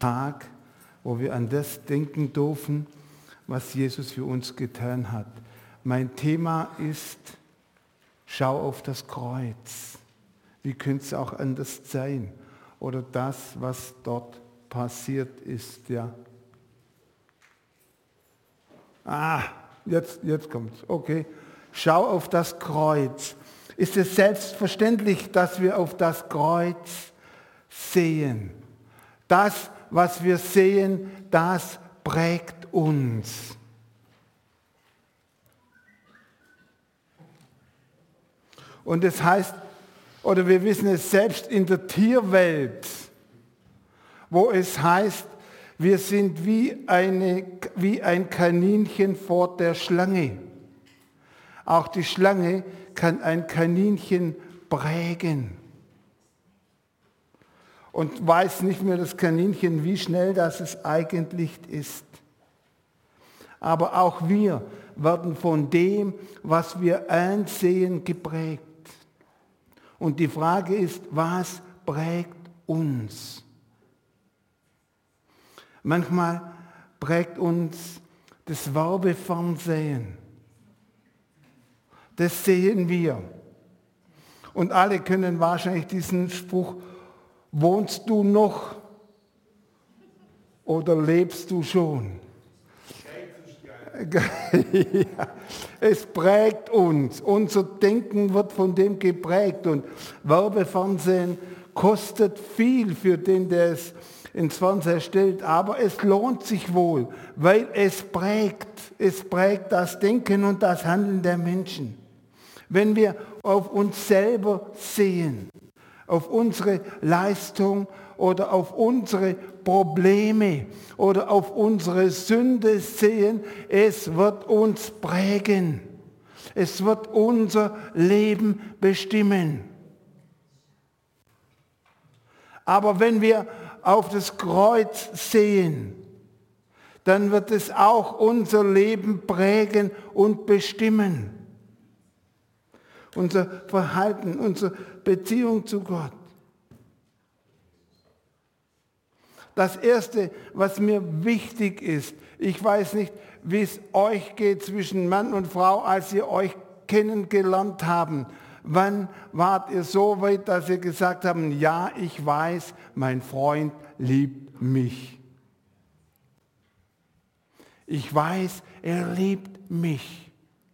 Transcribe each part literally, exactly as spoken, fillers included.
Tag, wo wir an das denken dürfen, was Jesus für uns getan hat. Mein Thema ist, schau auf das Kreuz. Wie könnte es auch anders sein? Oder das, was dort passiert ist. Ja. Ah, jetzt, jetzt kommt es. Okay. Schau auf das Kreuz. Ist es selbstverständlich, dass wir auf das Kreuz sehen? Das, was wir sehen, das prägt uns. Und es heißt, oder wir wissen es selbst in der Tierwelt, wo es heißt, wir sind wie, eine, wie ein Kaninchen vor der Schlange. Auch die Schlange kann ein Kaninchen prägen. Und weiß nicht mehr das Kaninchen, wie schnell das es eigentlich ist. Aber auch wir werden von dem, was wir ansehen, geprägt. Und die Frage ist, was prägt uns? Manchmal prägt uns das Werbefernsehen. Das sehen wir. Und alle können wahrscheinlich diesen Spruch, wohnst du noch oder lebst du schon? Ja, es prägt uns. Unser Denken wird von dem geprägt. Und Werbefernsehen kostet viel für den, der es ins Fernsehen stellt. Aber es lohnt sich wohl, weil es prägt. Es prägt das Denken und das Handeln der Menschen. Wenn wir auf uns selber sehen, auf unsere Leistung oder auf unsere Probleme oder auf unsere Sünde sehen, es wird uns prägen. Es wird unser Leben bestimmen. Aber wenn wir auf das Kreuz sehen, dann wird es auch unser Leben prägen und bestimmen. Unser Verhalten, unsere Beziehung zu Gott. Das Erste, was mir wichtig ist, ich weiß nicht, wie es euch geht zwischen Mann und Frau, als ihr euch kennengelernt habt. Wann wart ihr so weit, dass ihr gesagt habt, ja, ich weiß, mein Freund liebt mich. Ich weiß, er liebt mich.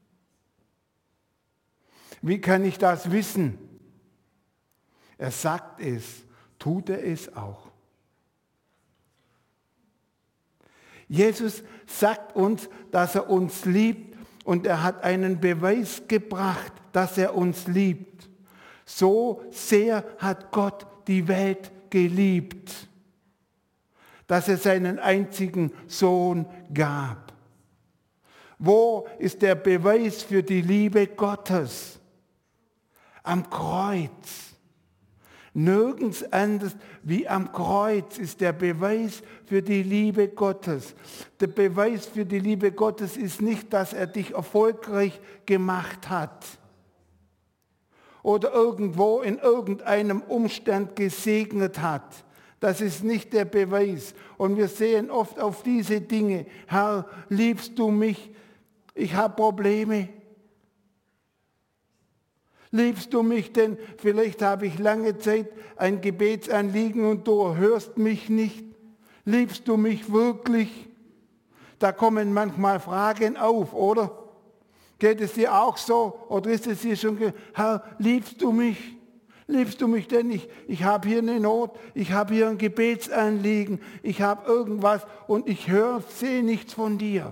Wie kann ich das wissen? Er sagt es, tut er es auch. Jesus sagt uns, dass er uns liebt und er hat einen Beweis gebracht, dass er uns liebt. So sehr hat Gott die Welt geliebt, dass er seinen einzigen Sohn gab. Wo ist der Beweis für die Liebe Gottes? Am Kreuz. Nirgends anders wie am Kreuz ist der Beweis für die Liebe Gottes. Der Beweis für die Liebe Gottes ist nicht, dass er dich erfolgreich gemacht hat oder irgendwo in irgendeinem Umstand gesegnet hat. Das ist nicht der Beweis. Und wir sehen oft auf diese Dinge, Herr, liebst du mich? Ich habe Probleme. Liebst du mich denn? Vielleicht habe ich lange Zeit ein Gebetsanliegen und du erhörst mich nicht. Liebst du mich wirklich? Da kommen manchmal Fragen auf, oder? Geht es dir auch so? Oder ist es dir schon, ge- Herr, liebst du mich? Liebst du mich denn? Ich, ich habe hier eine Not, ich habe hier ein Gebetsanliegen, ich habe irgendwas und ich höre, sehe nichts von dir.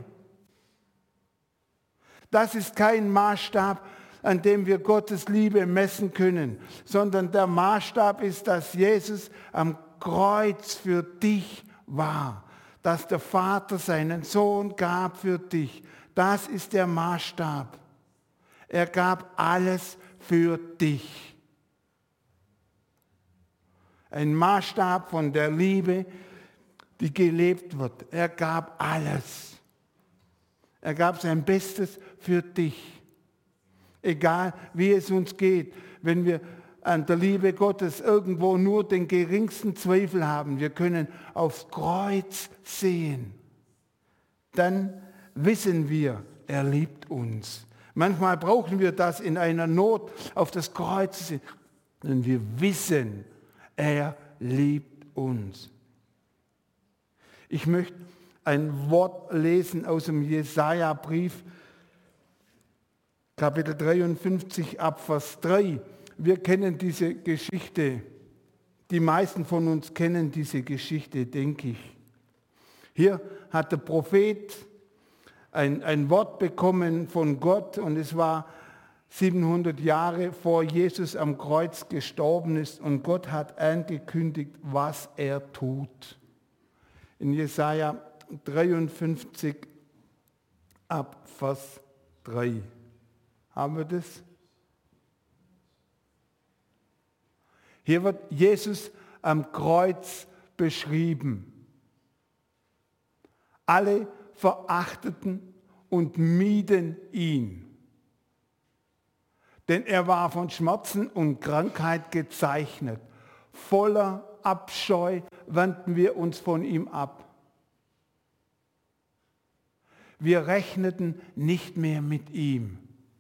Das ist kein Maßstab, an dem wir Gottes Liebe messen können, sondern der Maßstab ist, dass Jesus am Kreuz für dich war, dass der Vater seinen Sohn gab für dich. Das ist der Maßstab. Er gab alles für dich. Ein Maßstab von der Liebe, die gelebt wird. Er gab alles. Er gab sein Bestes für dich. Egal, wie es uns geht, wenn wir an der Liebe Gottes irgendwo nur den geringsten Zweifel haben, wir können aufs Kreuz sehen, dann wissen wir, er liebt uns. Manchmal brauchen wir das in einer Not, auf das Kreuz zu sehen. Und wir wissen, er liebt uns. Ich möchte ein Wort lesen aus dem Jesaja-Brief, Kapitel dreiundfünfzig, Abvers drei. Wir kennen diese Geschichte. Die meisten von uns kennen diese Geschichte, denke ich. Hier hat der Prophet ein, ein Wort bekommen von Gott und es war siebenhundert Jahre vor Jesus am Kreuz gestorben ist und Gott hat angekündigt, was er tut. In Jesaja dreiundfünfzig ab Vers drei. Haben wir das? Hier wird Jesus am Kreuz beschrieben. Alle verachteten und mieden ihn. Denn er war von Schmerzen und Krankheit gezeichnet. Voller Abscheu wandten wir uns von ihm ab. Wir rechneten nicht mehr mit ihm.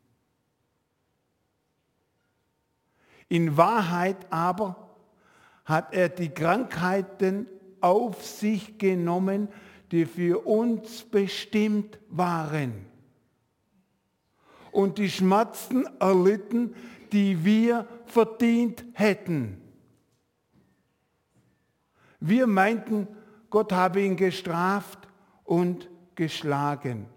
In Wahrheit aber hat er die Krankheiten auf sich genommen, die für uns bestimmt waren. Und die Schmerzen erlitten, die wir verdient hätten. Wir meinten, Gott habe ihn gestraft und geschlagen.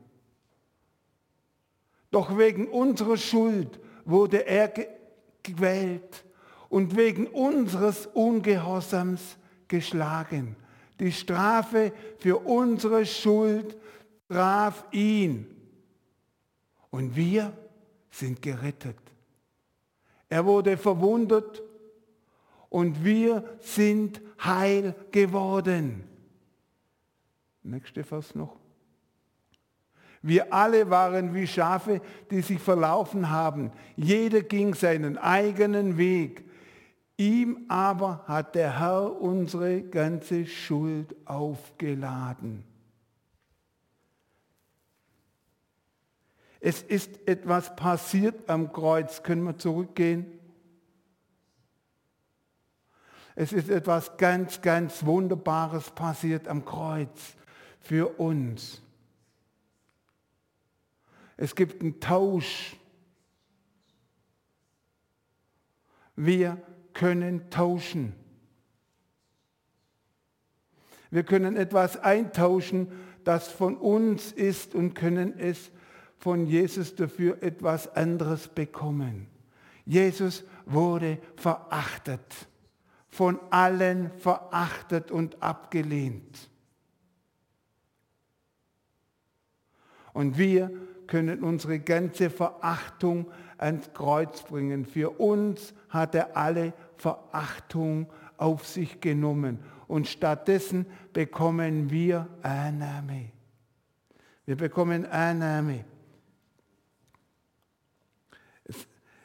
Doch wegen unserer Schuld wurde er gequält und wegen unseres Ungehorsams geschlagen. Die Strafe für unsere Schuld traf ihn. Und wir sind gerettet. Er wurde verwundet und wir sind heil geworden. Nächste Vers noch. Wir alle waren wie Schafe, die sich verlaufen haben. Jeder ging seinen eigenen Weg. Ihm aber hat der Herr unsere ganze Schuld aufgeladen. Es ist etwas passiert am Kreuz. Können wir zurückgehen? Es ist etwas ganz, ganz Wunderbares passiert am Kreuz für uns. Es gibt einen Tausch. Wir können tauschen. Wir können etwas eintauschen, das von uns ist und können es von Jesus dafür etwas anderes bekommen. Jesus wurde verachtet, von allen verachtet und abgelehnt. Und wir können unsere ganze Verachtung ans Kreuz bringen. Für uns hat er alle Verachtung auf sich genommen. Und stattdessen bekommen wir Annahme. Wir bekommen Annahme. Es,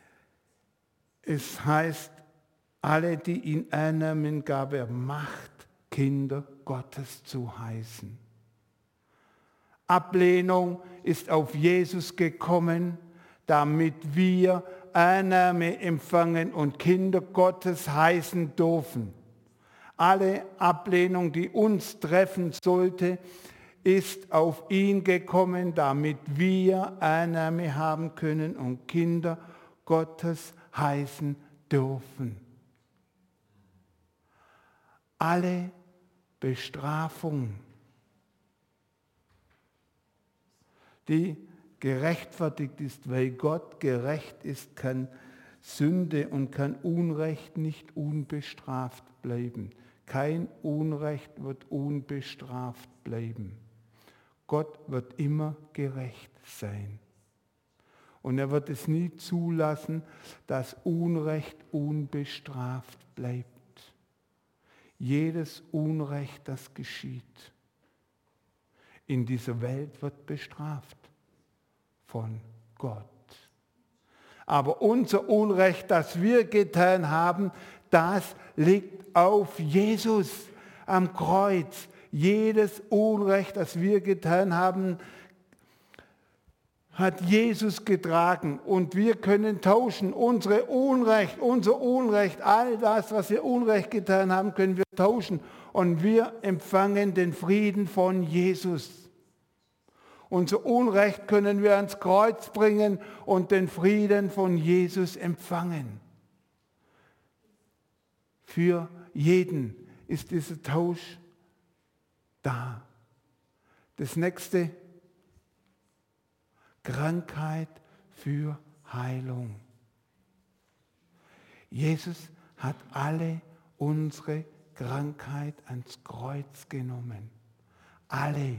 es heißt, alle, die ihn annahmen, gab er Macht, Kinder Gottes zu heißen. Ablehnung ist auf Jesus gekommen, damit wir Annahme empfangen und Kinder Gottes heißen dürfen. Alle Ablehnung, die uns treffen sollte, ist auf ihn gekommen, damit wir Annahme haben können und Kinder Gottes heißen dürfen. Alle Bestrafung, die gerechtfertigt ist, weil Gott gerecht ist, kann Sünde und kann Unrecht nicht unbestraft bleiben. Kein Unrecht wird unbestraft bleiben. Gott wird immer gerecht sein. Und er wird es nie zulassen, dass Unrecht unbestraft bleibt. Jedes Unrecht, das geschieht in dieser Welt, wird bestraft von Gott. Aber unser Unrecht, das wir getan haben, das liegt auf Jesus am Kreuz. Jedes Unrecht, das wir getan haben, hat Jesus getragen. Und wir können tauschen. Unsere Unrecht, unser Unrecht, all das, was wir Unrecht getan haben, können wir tauschen. Und wir empfangen den Frieden von Jesus. Unser Unrecht können wir ans Kreuz bringen und den Frieden von Jesus empfangen. Für jeden ist dieser Tausch da. Das nächste, Krankheit für Heilung. Jesus hat alle unsere Krankheit ans Kreuz genommen. Alle.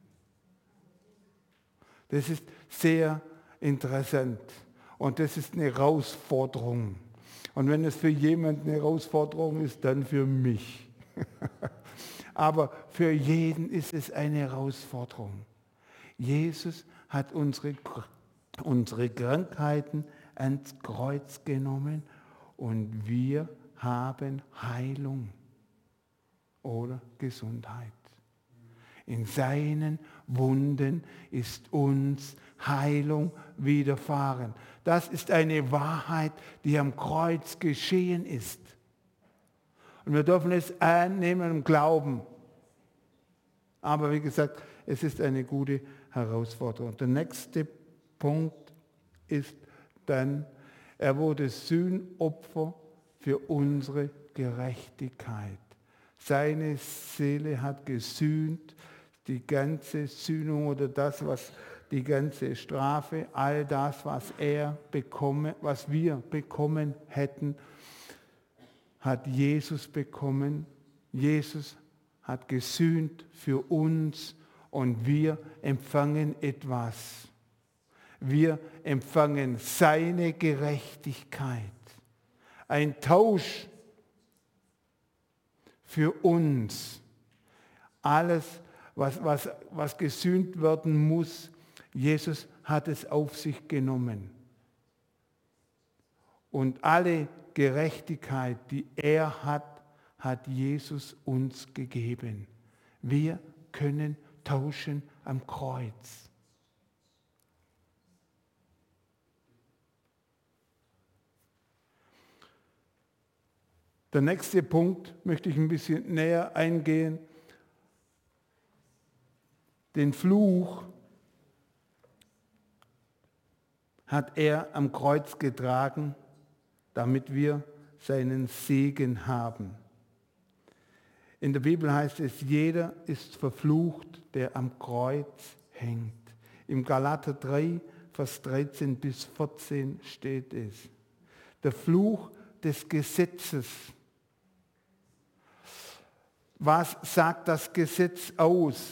Das ist sehr interessant und das ist eine Herausforderung. Und wenn es für jemanden eine Herausforderung ist, dann für mich. Aber für jeden ist es eine Herausforderung. Jesus hat unsere, unsere Krankheiten ans Kreuz genommen und wir haben Heilung oder Gesundheit. In seinen Wunden ist uns Heilung widerfahren. Das ist eine Wahrheit, die am Kreuz geschehen ist. Und wir dürfen es annehmen und glauben. Aber wie gesagt, es ist eine gute Herausforderung. Der nächste Punkt ist dann, er wurde Sühnopfer für unsere Gerechtigkeit. Seine Seele hat gesühnt, die ganze Sühnung oder das, was die ganze Strafe, all das, was er bekomme, was wir bekommen hätten, hat Jesus bekommen. Jesus hat gesühnt für uns und wir empfangen etwas. Wir empfangen seine Gerechtigkeit. Ein Tausch für uns. Alles, was, was, was gesühnt werden muss, Jesus hat es auf sich genommen. Und alle Gerechtigkeit, die er hat, hat Jesus uns gegeben. Wir können tauschen am Kreuz. Der nächste Punkt möchte ich ein bisschen näher eingehen. Den Fluch hat er am Kreuz getragen, damit wir seinen Segen haben. In der Bibel heißt es, jeder ist verflucht, der am Kreuz hängt. Im Galater drei, Vers dreizehn bis vierzehn steht es. Der Fluch des Gesetzes. Was sagt das Gesetz aus?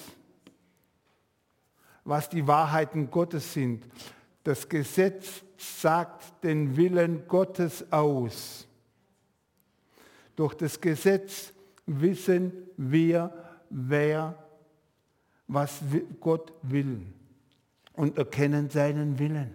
Was die Wahrheiten Gottes sind. Das Gesetz sagt den Willen Gottes aus. Durch das Gesetz wissen wir, wer, was Gott will und erkennen seinen Willen.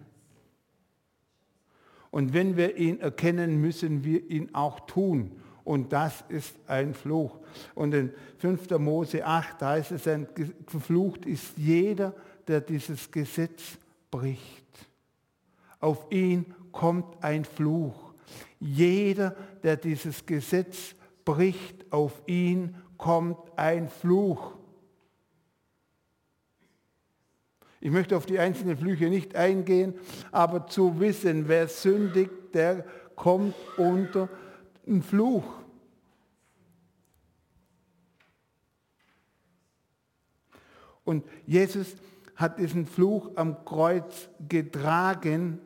Und wenn wir ihn erkennen, müssen wir ihn auch tun. Und das ist ein Fluch. Und in fünfter Mose acht heißt es, ein verflucht ist jeder, der dieses Gesetz bricht. Auf ihn kommt ein Fluch. Jeder, der dieses Gesetz bricht, auf ihn kommt ein Fluch. Ich möchte auf die einzelnen Flüche nicht eingehen, aber zu wissen, wer sündigt, der kommt unter einen Fluch. Und Jesus hat diesen Fluch am Kreuz getragen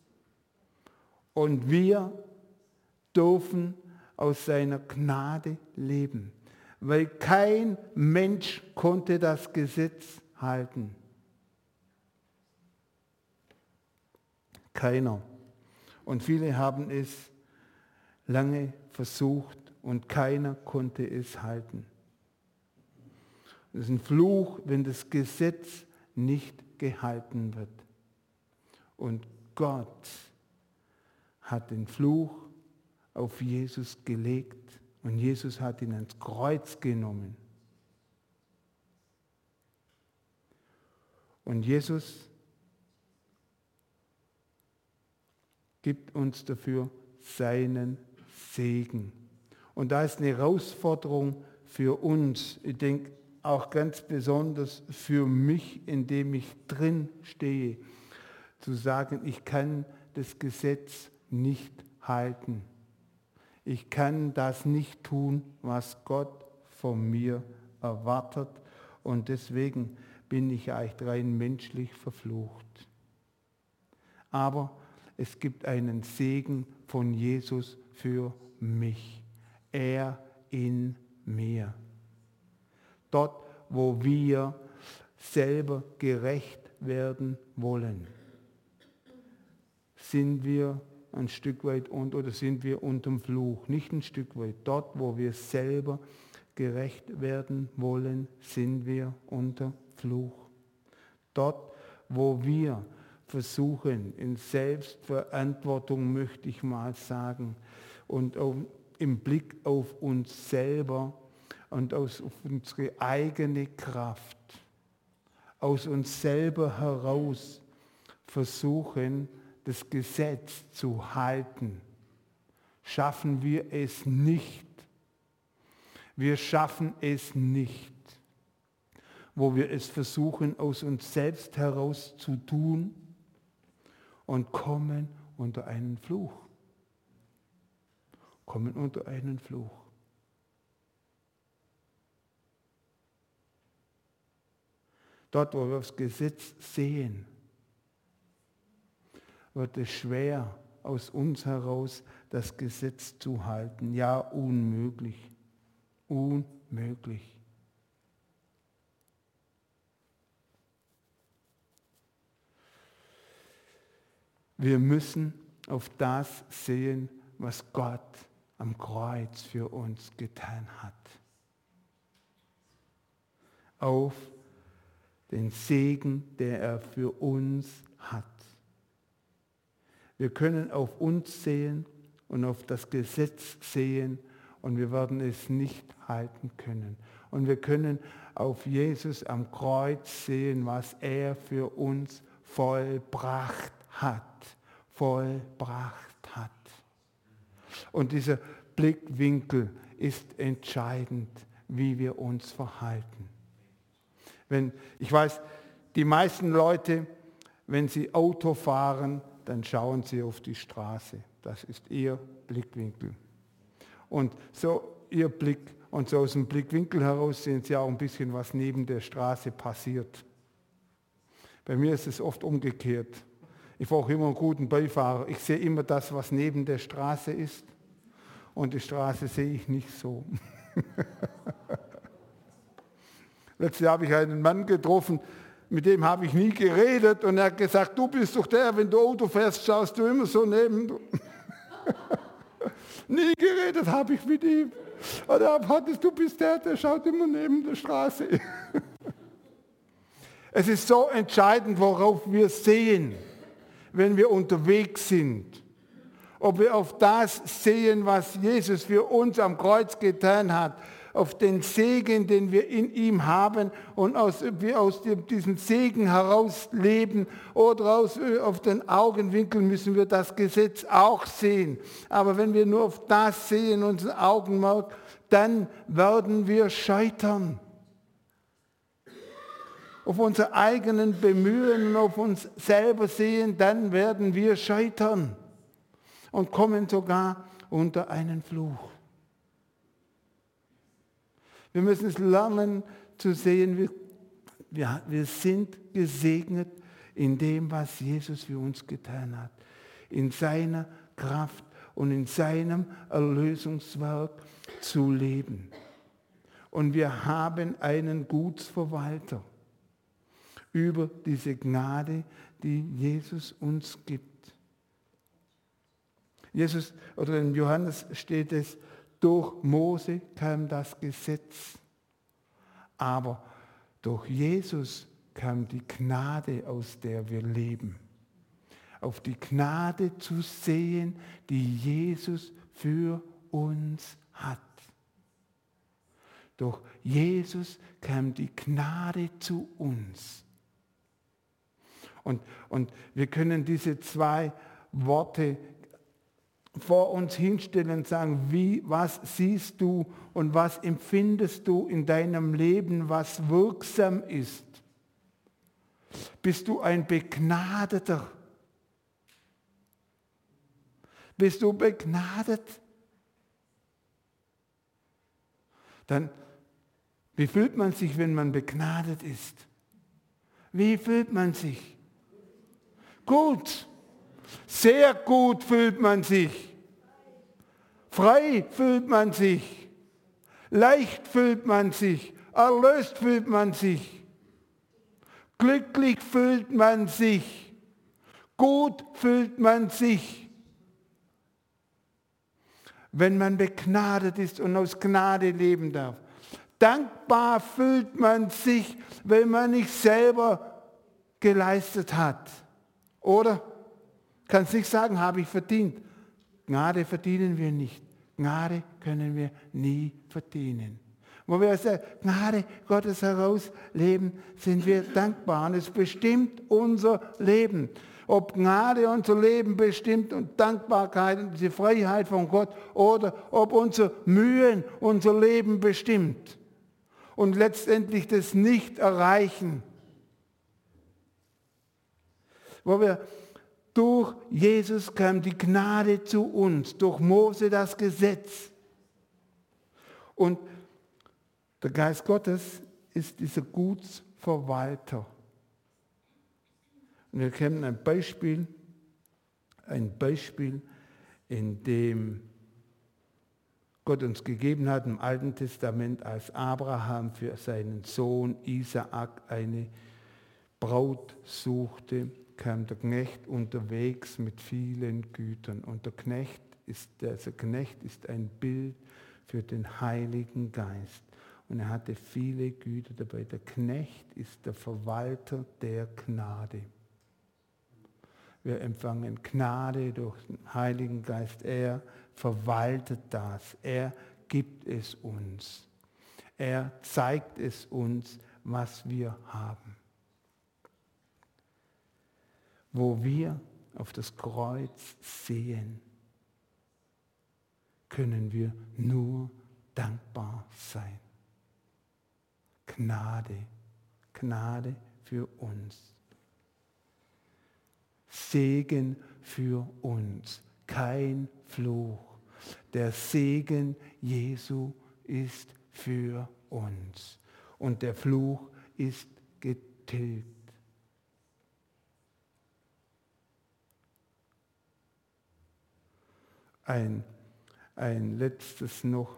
und wir dürfen aus seiner Gnade leben, weil kein Mensch konnte das Gesetz halten. Keiner. Und viele haben es lange versucht und keiner konnte es halten. Es ist ein Fluch, wenn das Gesetz nicht gehalten wird. Und Gott hat den Fluch auf Jesus gelegt und Jesus hat ihn ans Kreuz genommen. Und Jesus gibt uns dafür seinen Segen. Und da ist eine Herausforderung für uns, ich denke auch ganz besonders für mich, indem ich drin stehe, zu sagen, ich kann das Gesetz nicht halten. Ich kann das nicht tun, was Gott von mir erwartet. Und deswegen bin ich eigentlich rein menschlich verflucht. Aber es gibt einen Segen von Jesus für mich. Er in mir. Dort, wo wir selber gerecht werden wollen, sind wir ein Stück weit unter, oder sind wir unterm Fluch. Nicht ein Stück weit. Dort, wo wir selber gerecht werden wollen, sind wir unter Fluch. Dort, wo wir versuchen, in Selbstverantwortung, möchte ich mal sagen, und auch im Blick auf uns selber und aus auf unsere eigene Kraft, aus uns selber heraus versuchen, das Gesetz zu halten, schaffen wir es nicht. Wir schaffen es nicht, wo wir es versuchen, aus uns selbst heraus zu tun und kommen unter einen Fluch. Kommen unter einen Fluch. Dort, wo wir das Gesetz sehen, wird es schwer, aus uns heraus das Gesetz zu halten. Ja, unmöglich. Unmöglich. Wir müssen auf das sehen, was Gott am Kreuz für uns getan hat. Auf den Segen, der er für uns hat. Wir können auf uns sehen und auf das Gesetz sehen und wir werden es nicht halten können. Und wir können auf Jesus am Kreuz sehen, was er für uns vollbracht hat. Vollbracht hat. Und dieser Blickwinkel ist entscheidend, wie wir uns verhalten. Wenn, ich weiß, die meisten Leute, wenn sie Auto fahren, dann schauen sie auf die Straße. Das ist ihr Blickwinkel. Und so ihr Blick, und so aus dem Blickwinkel heraus sehen sie auch ein bisschen, was neben der Straße passiert. Bei mir ist es oft umgekehrt. Ich brauche immer einen guten Beifahrer. Ich sehe immer das, was neben der Straße ist. Und die Straße sehe ich nicht so. Letztes Jahr habe ich einen Mann getroffen, mit dem habe ich nie geredet. Und er hat gesagt, du bist doch der, wenn du Auto fährst, schaust du immer so neben. Nie geredet habe ich mit ihm. Und er hat, du bist der, der schaut immer neben der Straße. Es ist so entscheidend, worauf wir sehen, wenn wir unterwegs sind. Ob wir auf das sehen, was Jesus für uns am Kreuz getan hat, auf den Segen, den wir in ihm haben und aus, wir aus dem, diesem Segen heraus leben oder aus, auf den Augenwinkel müssen wir das Gesetz auch sehen. Aber wenn wir nur auf das sehen, unseren Augenmerk, dann werden wir scheitern. Auf unser eigenen Bemühen und auf uns selber sehen, dann werden wir scheitern und kommen sogar unter einen Fluch. Wir müssen es lernen zu sehen, wir, wir, wir sind gesegnet in dem, was Jesus für uns getan hat. In seiner Kraft und in seinem Erlösungswerk zu leben. Und wir haben einen Gutsverwalter über diese Gnade, die Jesus uns gibt. Jesus, oder in Johannes steht es, durch Mose kam das Gesetz, aber durch Jesus kam die Gnade, aus der wir leben. auf die Gnade zu sehen, die Jesus für uns hat. Durch Jesus kam die Gnade zu uns. Und, und wir können diese zwei Worte vor uns hinstellen und sagen, wie, was siehst du und was empfindest du in deinem Leben, was wirksam ist? Bist du ein Begnadeter? Bist du begnadet? Dann, wie fühlt man sich, wenn man begnadet ist? Wie fühlt man sich? Gut. Sehr gut fühlt man sich. Frei fühlt man sich. Leicht fühlt man sich. Erlöst fühlt man sich. Glücklich fühlt man sich. Gut fühlt man sich. Wenn man begnadet ist und aus Gnade leben darf. Dankbar fühlt man sich, wenn man nicht selber geleistet hat. Oder? Kannst nicht sagen, habe ich verdient. Gnade verdienen wir nicht. Gnade können wir nie verdienen. Wo wir aus der Gnade Gottes herausleben, sind wir dankbar. Und es bestimmt unser Leben. Ob Gnade unser Leben bestimmt und Dankbarkeit und die Freiheit von Gott oder ob unser Mühen unser Leben bestimmt und letztendlich das nicht erreichen. Wo wir durch Jesus kam die Gnade zu uns, durch Mose das Gesetz. Und der Geist Gottes ist dieser Gutsverwalter. Und wir kennen ein Beispiel, ein Beispiel, in dem Gott uns gegeben hat im Alten Testament, als Abraham für seinen Sohn Isaak eine Braut suchte, kam der Knecht unterwegs mit vielen Gütern. Und der Knecht ist, der Knecht ist ein Bild für den Heiligen Geist. Und er hatte viele Güter dabei. Der Knecht ist der Verwalter der Gnade. Wir empfangen Gnade durch den Heiligen Geist. Er verwaltet das. Er gibt es uns. Er zeigt es uns, was wir haben. Wo wir auf das Kreuz sehen, können wir nur dankbar sein. Gnade, Gnade für uns. Segen für uns, kein Fluch. Der Segen Jesu ist für uns und der Fluch ist getilgt. Ein, ein letztes noch.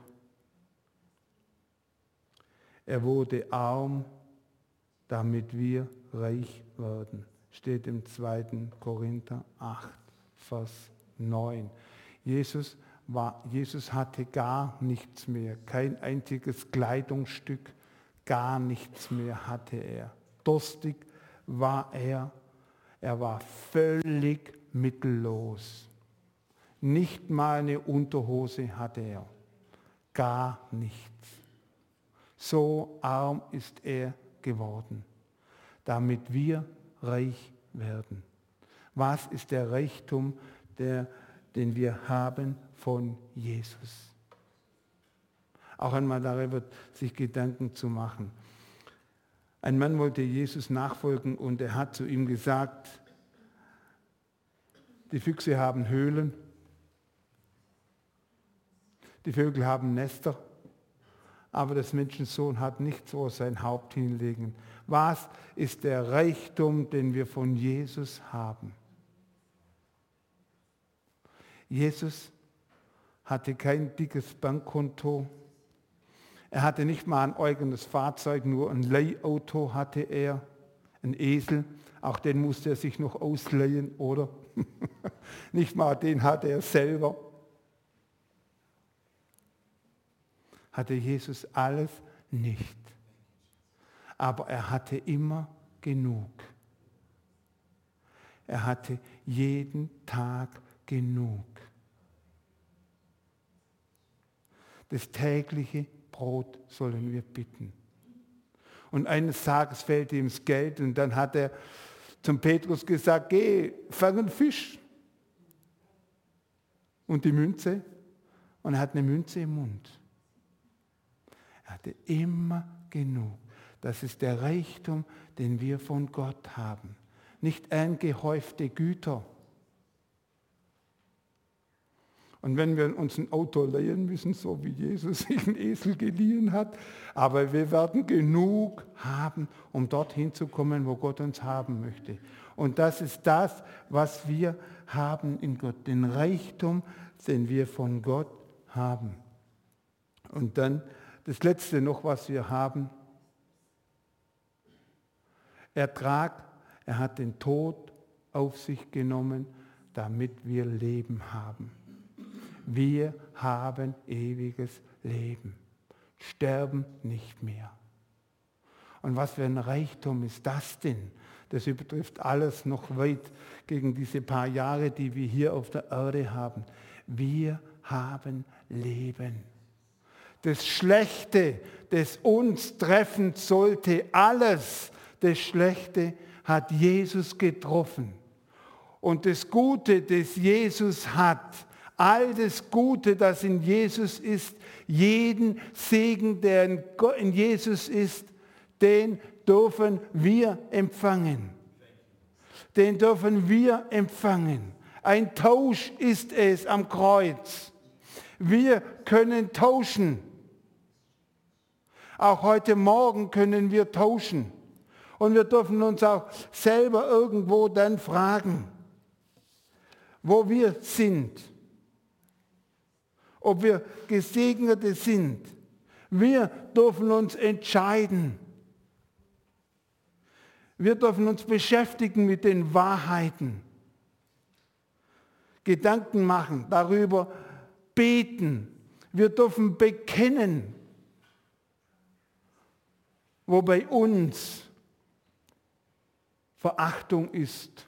Er wurde arm, damit wir reich werden. Steht im zweiten Korinther acht, Vers neun. Jesus, war, Jesus hatte gar nichts mehr, kein einziges Kleidungsstück, gar nichts mehr hatte er. Durstig war er, er war völlig mittellos. Nicht mal eine Unterhose hatte er, gar nichts. So arm ist er geworden, damit wir reich werden. Was ist der Reichtum, der, den wir haben von Jesus? Auch einmal darüber sich Gedanken zu machen. Ein Mann wollte Jesus nachfolgen und er hat zu ihm gesagt, die Füchse haben Höhlen, die Vögel haben Nester, aber das Menschensohn hat nichts, wo er sein Haupt hinlegen. Was ist der Reichtum, den wir von Jesus haben? Jesus hatte kein dickes Bankkonto. Er hatte nicht mal ein eigenes Fahrzeug, nur ein Leihauto hatte er, ein Esel. Auch den musste er sich noch ausleihen, oder? Nicht mal den hatte er selber. Hatte Jesus alles nicht. Aber er hatte immer genug. Er hatte jeden Tag genug. Das tägliche Brot sollen wir bitten. Und eines Tages fällt ihm das Geld und dann hat er zum Petrus gesagt, geh, fang einen Fisch. Und die Münze? Und er hat eine Münze im Mund. Er hatte immer genug. Das ist der Reichtum, den wir von Gott haben. Nicht angehäufte Güter. Und wenn wir uns ein Auto leihen müssen, so wie Jesus sich einen Esel geliehen hat, aber wir werden genug haben, um dorthin zu kommen, wo Gott uns haben möchte. Und das ist das, was wir haben in Gott, den Reichtum, den wir von Gott haben. Und dann das Letzte noch, was wir haben. Ertrag, er hat den Tod auf sich genommen, damit wir Leben haben. Wir haben ewiges Leben, sterben nicht mehr. Und was für ein Reichtum ist das denn? Das übertrifft alles noch weit gegen diese paar Jahre, die wir hier auf der Erde haben. Wir haben Leben. Das Schlechte, das uns treffen sollte, alles das Schlechte hat Jesus getroffen. Und das Gute, das Jesus hat, all das Gute, das in Jesus ist, jeden Segen, der in Jesus ist, den dürfen wir empfangen. Den dürfen wir empfangen. Ein Tausch ist es am Kreuz. Wir können tauschen. Auch heute Morgen können wir tauschen. Und wir dürfen uns auch selber irgendwo dann fragen, wo wir sind. Ob wir Gesegnete sind. Wir dürfen uns entscheiden. Wir dürfen uns beschäftigen mit den Wahrheiten. Gedanken machen, darüber beten. Wir dürfen bekennen, wo bei uns Verachtung ist,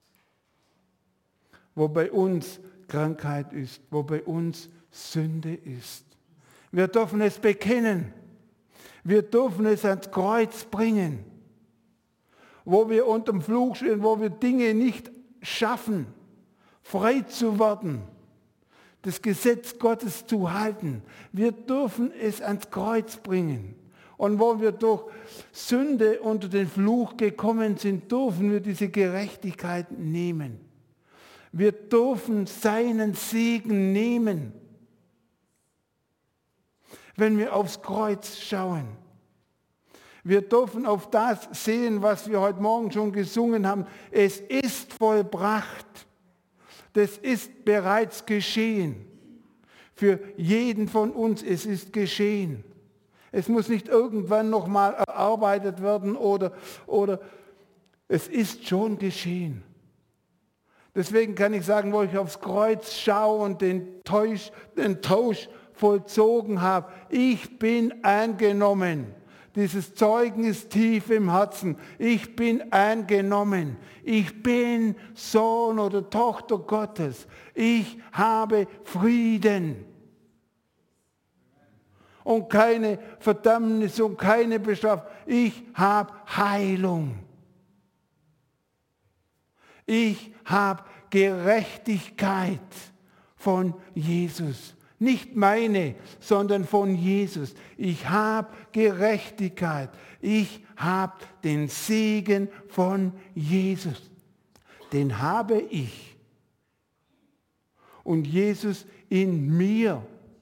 wo bei uns Krankheit ist, wo bei uns Sünde ist. Wir dürfen es bekennen. Wir dürfen es ans Kreuz bringen, wo wir unter dem Fluch stehen, wo wir Dinge nicht schaffen, frei zu werden, das Gesetz Gottes zu halten. Wir dürfen es ans Kreuz bringen. Und wo wir durch Sünde unter den Fluch gekommen sind, dürfen wir diese Gerechtigkeit nehmen. Wir dürfen seinen Segen nehmen. Wenn wir aufs Kreuz schauen. Wir dürfen auf das sehen, was wir heute Morgen schon gesungen haben. Es ist vollbracht. Das ist bereits geschehen. Für jeden von uns, es ist geschehen. Es muss nicht irgendwann nochmal erarbeitet werden oder, oder es ist schon geschehen. Deswegen kann ich sagen, wo ich aufs Kreuz schaue und den Tausch, den Tausch vollzogen habe, ich bin angenommen. Dieses Zeugen ist tief im Herzen. Ich bin angenommen. Ich bin Sohn oder Tochter Gottes. Ich habe Frieden. Und keine Verdammnis und keine Bestrafung. Ich habe Heilung. Ich habe Gerechtigkeit von Jesus. Nicht meine, sondern von Jesus. Ich habe Gerechtigkeit. Ich habe den Segen von Jesus. Den habe ich. Und Jesus in mir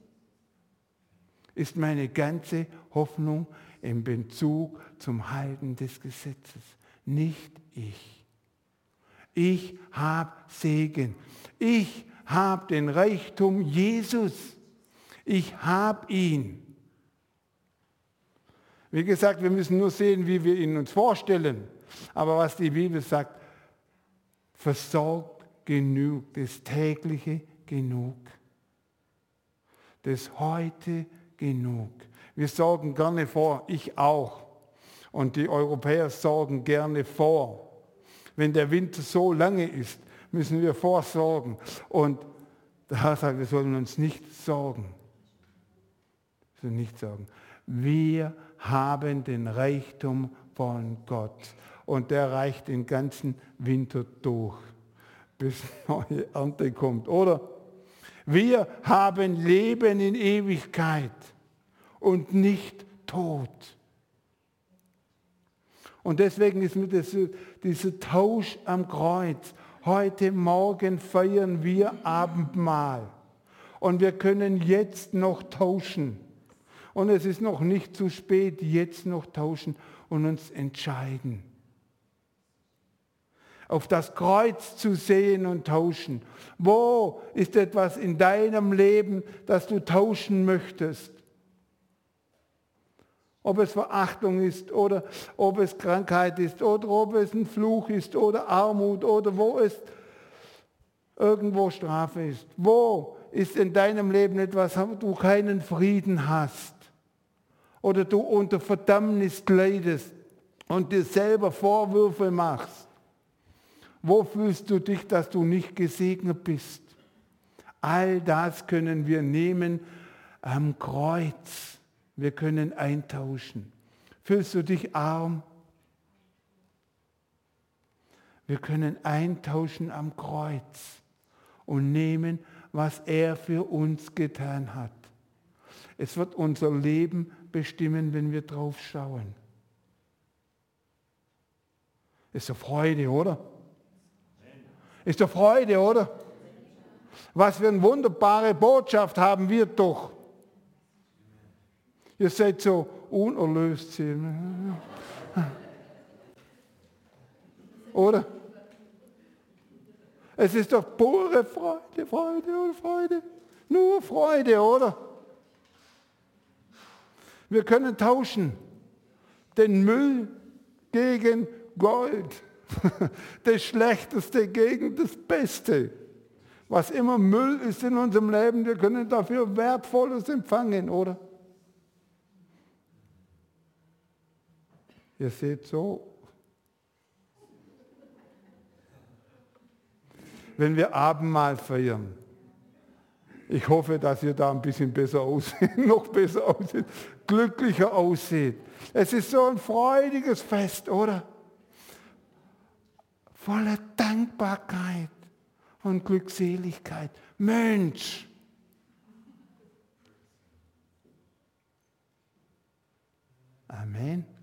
ist meine ganze Hoffnung im Bezug zum Halten des Gesetzes. Nicht ich. Ich habe Segen. Ich habe den Reichtum Jesus. Ich habe ihn. Wie gesagt, wir müssen nur sehen, wie wir ihn uns vorstellen. Aber was die Bibel sagt, versorgt genug, das tägliche genug. Das heute genug. Wir sorgen gerne vor, ich auch. Und die Europäer sorgen gerne vor. Wenn der Winter so lange ist, müssen wir vorsorgen. Und der Herr sagt, wir sollen uns nicht sorgen. Wir sollen nicht sorgen. Wir haben den Reichtum von Gott. Und der reicht den ganzen Winter durch, bis neue Ernte kommt, oder? Wir haben Leben in Ewigkeit und nicht Tod. Und deswegen ist mir das, dieser Tausch am Kreuz. Heute Morgen feiern wir Abendmahl. Und wir können jetzt noch tauschen. Und es ist noch nicht zu spät, jetzt noch tauschen und uns entscheiden. Auf das Kreuz zu sehen und tauschen. Wo ist etwas in deinem Leben, das du tauschen möchtest? Ob es Verachtung ist oder ob es Krankheit ist oder ob es ein Fluch ist oder Armut oder wo es irgendwo Strafe ist. Wo ist in deinem Leben etwas, wo du keinen Frieden hast oder du unter Verdammnis leidest und dir selber Vorwürfe machst? Wo fühlst du dich, dass du nicht gesegnet bist? All das können wir nehmen am Kreuz. Wir können eintauschen. Fühlst du dich arm? Wir können eintauschen am Kreuz und nehmen, was er für uns getan hat. Es wird unser Leben bestimmen, wenn wir drauf schauen. Ist doch Freude, oder? Ist doch Freude, oder? Was für eine wunderbare Botschaft haben wir doch. Ihr seid so unerlöst. Oder? Es ist doch pure Freude, Freude oder Freude. Nur Freude, oder? Wir können tauschen. Den Müll gegen Gold. Das Schlechteste gegen das Beste. Was immer Müll ist in unserem Leben, wir können dafür Wertvolles empfangen, oder? Ihr seht so, wenn wir Abendmahl feiern, ich hoffe, dass ihr da ein bisschen besser aussieht, noch besser aussieht, glücklicher aussieht. Es ist so ein freudiges Fest, oder? Voller Dankbarkeit und Glückseligkeit. Mensch! Amen.